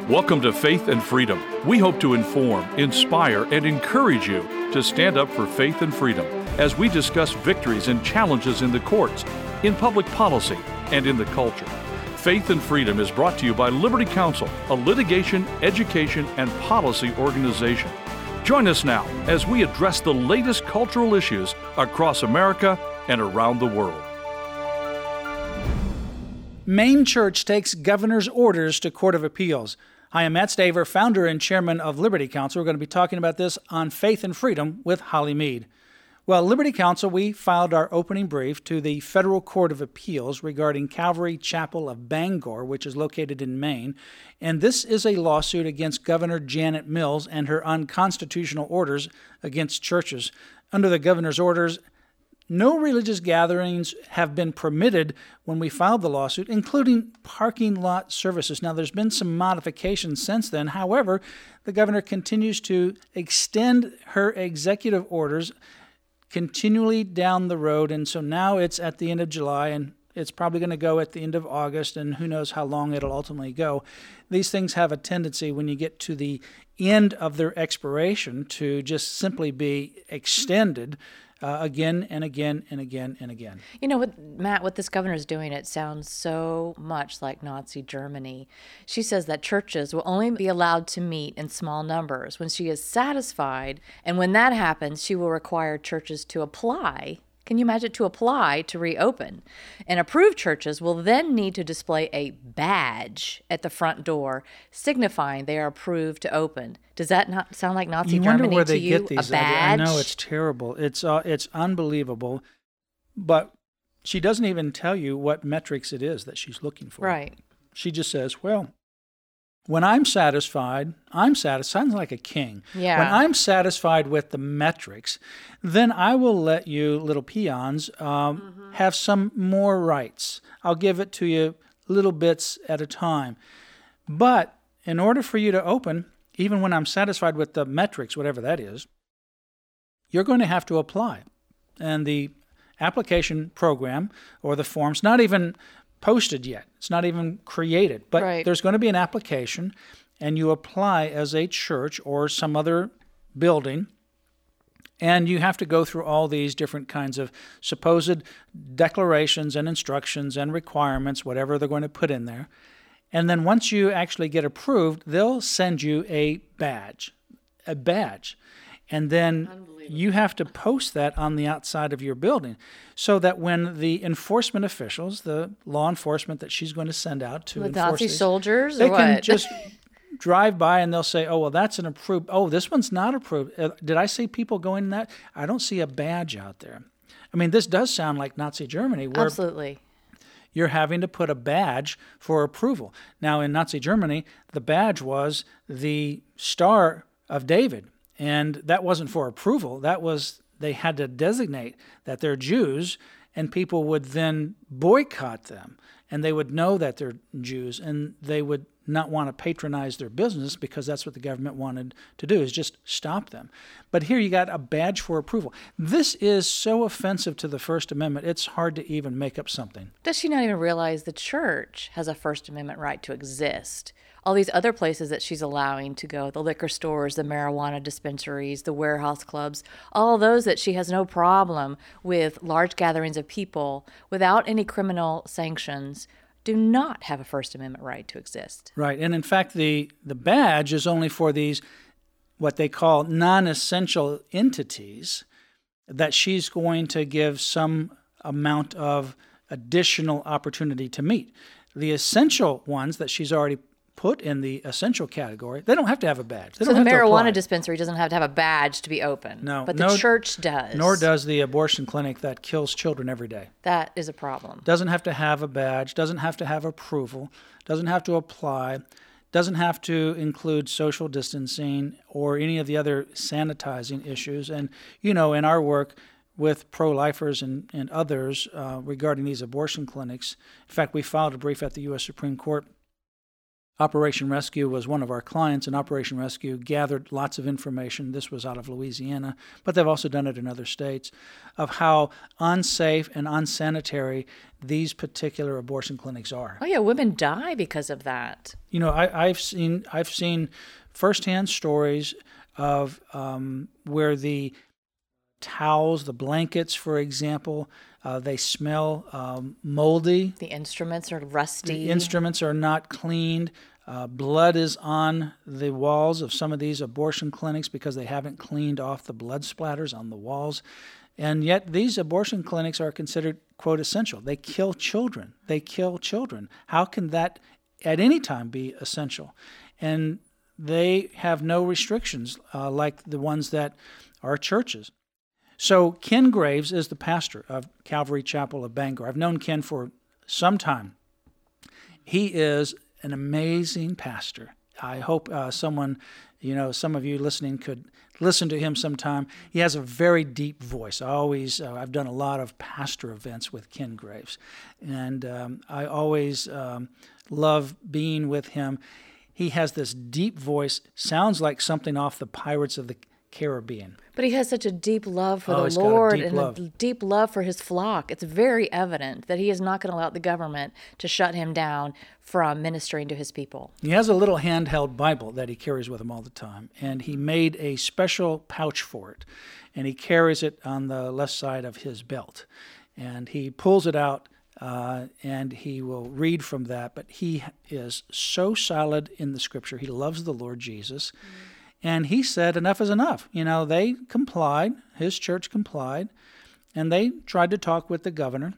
Welcome to Faith and Freedom. We hope to inform, inspire, and encourage you to stand up for faith and freedom as we discuss victories and challenges in the courts, in public policy, and in the culture. Faith and Freedom is brought to you by Liberty Counsel, a litigation, education, and policy organization. Join us now as we address the latest cultural issues across America and around the world. Maine Church takes governor's orders to Court of Appeals. Hi, I'm Matt Staver, founder and chairman of Liberty Counsel. We're going to be talking about this on Faith and Freedom with Holly Mead. Well, Liberty Counsel, we filed our opening brief to the Federal Court of Appeals regarding Calvary Chapel of Bangor, which is located in Maine. And this is a lawsuit against Governor Janet Mills and her unconstitutional orders against churches. Under the governor's orders, no religious gatherings have been permitted when we filed the lawsuit, including parking lot services. Now, there's been some modifications since then. However, the governor continues to extend her executive orders continually down the road, and so now it's at the end of July, and it's probably going to go at the end of August, and who knows how long it'll ultimately go. These things have a tendency, when you get to the end of their expiration, to just simply be extended again and again and again and again. You know, Matt, what this governor is doing, it sounds so much like Nazi Germany. She says that churches will only be allowed to meet in small numbers when she is satisfied, and when that happens, she will require churches to apply. Can you imagine, to apply to reopen? And approved churches will then need to display a badge at the front door signifying they are approved to open. Does that not sound like Nazi Germany where to they you? Get these. A badge? I know, it's terrible. It's unbelievable. But she doesn't even tell you what metrics it is that she's looking for. Right. She just says, well, when I'm satisfied, sounds like a king. Yeah. When I'm satisfied with the metrics, then I will let you little peons have some more rights. I'll give it to you little bits at a time. But in order for you to open, even when I'm satisfied with the metrics, whatever that is, you're going to have to apply. And the application program or the form's not even posted yet. It's not even created. But right. There's going to be an application, and you apply as a church or some other building, and you have to go through all these different kinds of supposed declarations and instructions and requirements, whatever they're going to put in there. And then once you actually get approved, they'll send you a badge. And then you have to post that on the outside of your building so that when the enforcement officials, the law enforcement that she's going to send out to the enforce Nazi these, soldiers, they or can what? just drive by and they'll say, oh, well, that's an approved. Oh, this one's not approved. Did I see people going in that? I don't see a badge out there. I mean, this does sound like Nazi Germany, where Absolutely. you're having to put a badge for approval. Now, in Nazi Germany, the badge was the Star of David. And that wasn't for approval. That was, they had to designate that they're Jews, and people would then boycott them. And they would know that they're Jews, and they would not want to patronize their business because that's what the government wanted to do, is just stop them. But here you got a badge for approval. This is so offensive to the First Amendment, it's hard to even make up something. Does she not even realize the church has a First Amendment right to exist? All these other places that she's allowing to go, the liquor stores, the marijuana dispensaries, the warehouse clubs, all those that she has no problem with large gatherings of people without any criminal sanctions, do not have a First Amendment right to exist. Right. And in fact, the badge is only for these, what they call non-essential entities, that she's going to give some amount of additional opportunity to meet. The essential ones that she's already put in the essential category, they don't have to have a badge. They So don't the have to apply. marijuana dispensary doesn't have to have a badge to be open. No. But the church does. Nor does the abortion clinic that kills children every day. That is a problem. Doesn't have to have a badge, doesn't have to have approval, doesn't have to apply, doesn't have to include social distancing or any of the other sanitizing issues. And, you know, in our work with pro-lifers and others regarding these abortion clinics, in fact, we filed a brief at the U.S. Supreme Court Operation Rescue was one of our clients, and Operation Rescue gathered lots of information. This was out of Louisiana, but they've also done it in other states, of how unsafe and unsanitary these particular abortion clinics are. Oh yeah, women die because of that. You know, I've seen firsthand stories of where the towels, the blankets, for example, they smell moldy. The instruments are rusty. The instruments are not cleaned. Blood is on the walls of some of these abortion clinics because they haven't cleaned off the blood splatters on the walls. And yet these abortion clinics are considered, quote, essential. They kill children. They kill children. How can that at any time be essential? And they have no restrictions like the ones that are churches. So Ken Graves is the pastor of Calvary Chapel of Bangor. I've known Ken for some time. He is an amazing pastor. I hope someone, some of you listening could listen to him sometime. He has a very deep voice. I've done a lot of pastor events with Ken Graves, and I always love being with him. He has this deep voice, sounds like something off the Pirates of the Caribbean. But he has such a deep love for the Lord and a deep love for his flock. It's very evident that he is not going to allow the government to shut him down from ministering to his people. He has a little handheld Bible that he carries with him all the time, and he made a special pouch for it, and he carries it on the left side of his belt. And he pulls it out, and he will read from that, but he is so solid in the Scripture. He loves the Lord Jesus. And he said, enough is enough. They complied, his church complied, and they tried to talk with the governor.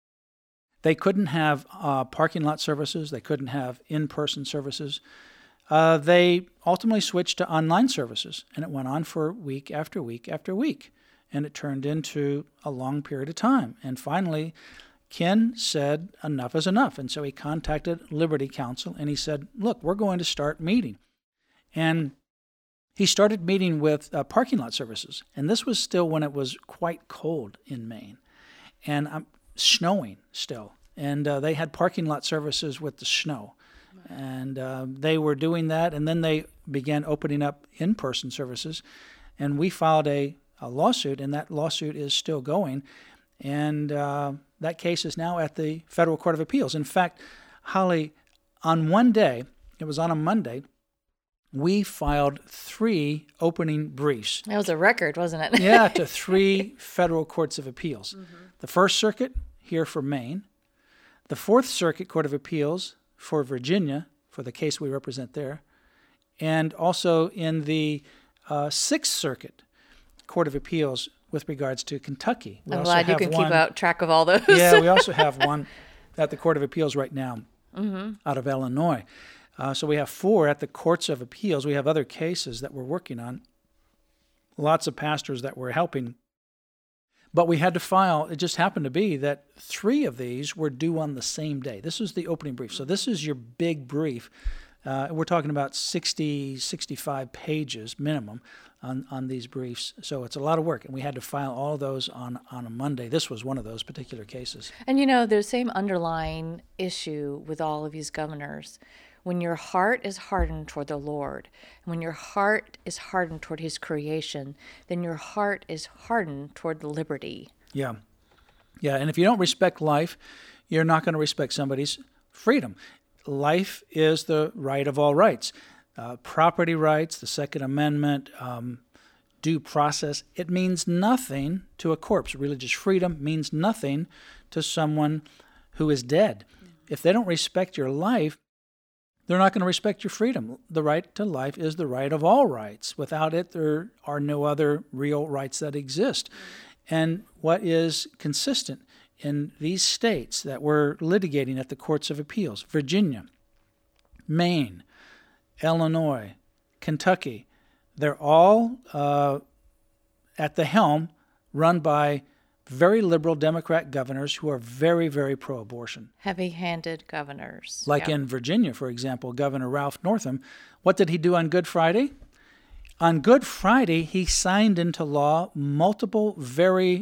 They couldn't have parking lot services. They couldn't have in-person services. They ultimately switched to online services, and it went on for week after week after week, and it turned into a long period of time. And finally, Ken said, enough is enough. And so he contacted Liberty Counsel, and he said, look, we're going to start meeting. And he started meeting with parking lot services, and this was still when it was quite cold in Maine, and snowing still. And they had parking lot services with the snow, and they were doing that, and then they began opening up in-person services, and we filed a lawsuit, and that lawsuit is still going, and that case is now at the Federal Court of Appeals. In fact, Holly, on one day, it was on a Monday, we filed 3 opening briefs. That was a record, wasn't it? Yeah, to 3 federal courts of appeals. Mm-hmm. The First Circuit here for Maine, the Fourth Circuit Court of Appeals for Virginia, for the case we represent there, and also in the Sixth Circuit Court of Appeals with regards to Kentucky. I'm glad you can keep track of all those. Yeah, we also have one at the Court of Appeals right now out of Illinois. So we have 4 at the courts of appeals. We have other cases that we're working on, lots of pastors that we're helping. But we had to file, it just happened to be that 3 of these were due on the same day. This is the opening brief. So this is your big brief. We're talking about 60, 65 pages minimum on these briefs. So it's a lot of work, and we had to file all of those on a Monday. This was one of those particular cases. And there's the same underlying issue with all of these governors. When your heart is hardened toward the Lord, and when your heart is hardened toward his creation, then your heart is hardened toward liberty. Yeah. And if you don't respect life, you're not going to respect somebody's freedom. Life is the right of all rights. Property rights, the Second Amendment, due process, it means nothing to a corpse. Religious freedom means nothing to someone who is dead. If they don't respect your life, they're not going to respect your freedom. The right to life is the right of all rights. Without it, there are no other real rights that exist. And what is consistent in these states that we're litigating at the courts of appeals, Virginia, Maine, Illinois, Kentucky, they're all at the helm, run by very liberal Democrat governors who are very, very pro-abortion. Heavy-handed governors. Like in Virginia, for example, Governor Ralph Northam. What did he do on Good Friday? On Good Friday, he signed into law multiple very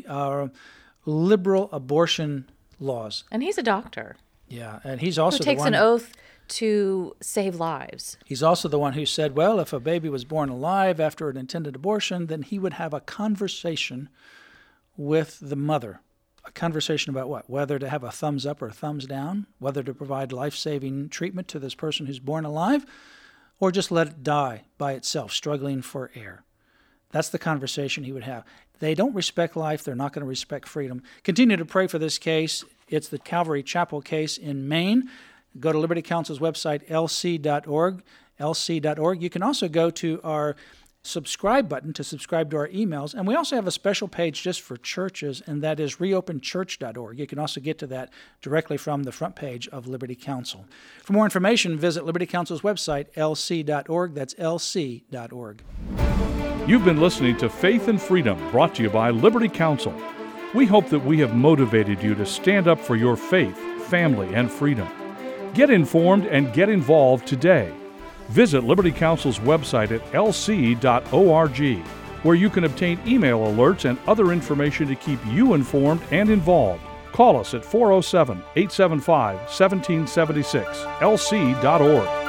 liberal abortion laws. And he's a doctor. Yeah, and he's also who takes an oath to save lives. He's also the one who said, well, if a baby was born alive after an intended abortion, then he would have a conversation with the mother. A conversation about what? Whether to have a thumbs up or a thumbs down, whether to provide life-saving treatment to this person who's born alive, or just let it die by itself, struggling for air. That's the conversation he would have. They don't respect life. They're not going to respect freedom. Continue to pray for this case. It's the Calvary Chapel case in Maine. Go to Liberty Counsel's website, lc.org, lc.org. You can also go to our subscribe button to subscribe to our emails. And we also have a special page just for churches, and that is reopenchurch.org. You can also get to that directly from the front page of Liberty Counsel. For more information, visit Liberty Counsel's website, lc.org. That's lc.org. You've been listening to Faith and Freedom, brought to you by Liberty Counsel. We hope that we have motivated you to stand up for your faith, family, and freedom. Get informed and get involved today. Visit Liberty Counsel's website at lc.org, where you can obtain email alerts and other information to keep you informed and involved. Call us at 407-875-1776, lc.org.